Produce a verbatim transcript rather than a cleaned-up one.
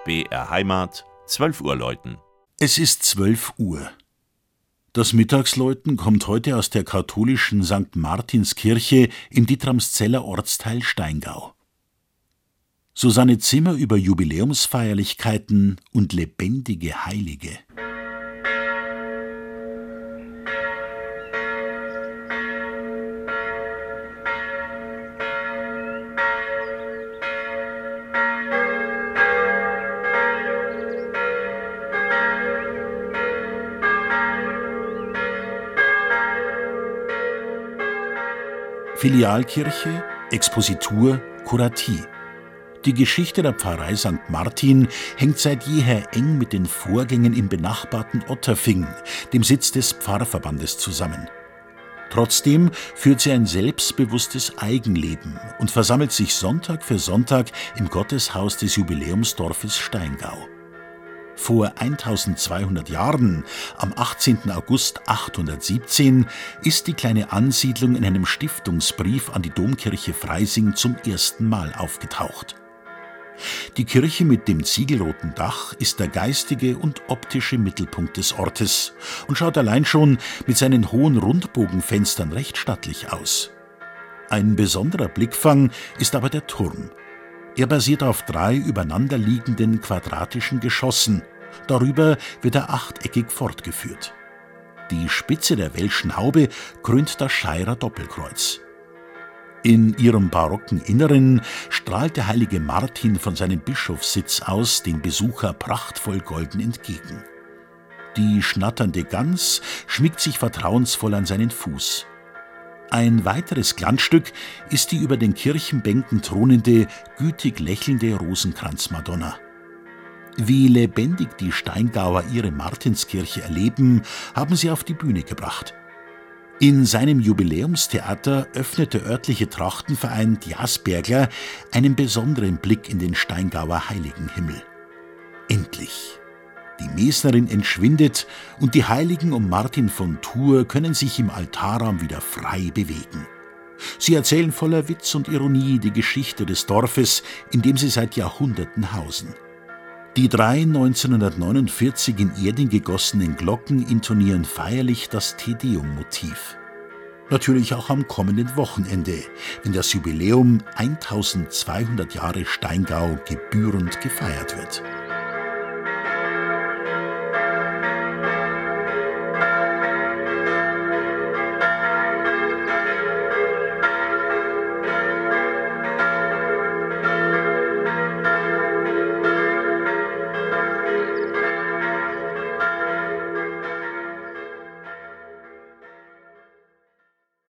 B R Heimat, zwölf Uhr läuten. Es ist zwölf Uhr. Das Mittagsläuten kommt heute aus der katholischen Sankt Martinskirche im Dietramszeller Ortsteil Steingau. Susanne Zimmer über Jubiläumsfeierlichkeiten und lebendige Heilige. Filialkirche, Expositur, Kuratie. Die Geschichte der Pfarrei Sankt Martin hängt seit jeher eng mit den Vorgängen im benachbarten Otterfing, dem Sitz des Pfarrverbandes, zusammen. Trotzdem führt sie ein selbstbewusstes Eigenleben und versammelt sich Sonntag für Sonntag im Gotteshaus des Jubiläumsdorfes Steingau. Vor eintausendzweihundert Jahren, am achtzehnten August achthundertsiebzehn, ist die kleine Ansiedlung in einem Stiftungsbrief an die Domkirche Freising zum ersten Mal aufgetaucht. Die Kirche mit dem ziegelroten Dach ist der geistige und optische Mittelpunkt des Ortes und schaut allein schon mit seinen hohen Rundbogenfenstern recht stattlich aus. Ein besonderer Blickfang ist aber der Turm. Er basiert auf drei übereinanderliegenden quadratischen Geschossen. Darüber wird er achteckig fortgeführt. Die Spitze der Welschen Haube krönt das Scheirer Doppelkreuz. In ihrem barocken Inneren strahlt der heilige Martin von seinem Bischofssitz aus dem Besucher prachtvoll golden entgegen. Die schnatternde Gans schmiegt sich vertrauensvoll an seinen Fuß. Ein weiteres Glanzstück ist die über den Kirchenbänken thronende, gütig lächelnde Rosenkranzmadonna. Wie lebendig die Steingauer ihre Martinskirche erleben, haben sie auf die Bühne gebracht. In seinem Jubiläumstheater öffnet der örtliche Trachtenverein Jaspergler einen besonderen Blick in den Steingauer Heiligenhimmel. Endlich! Die Mesnerin entschwindet und die Heiligen um Martin von Tours können sich im Altarraum wieder frei bewegen. Sie erzählen voller Witz und Ironie die Geschichte des Dorfes, in dem sie seit Jahrhunderten hausen. Die drei neunzehnhundertneunundvierzig in Erding gegossenen Glocken intonieren feierlich das Te-Deum-Motiv. Natürlich auch am kommenden Wochenende, wenn das Jubiläum eintausendzweihundert Jahre Steingau gebührend gefeiert wird.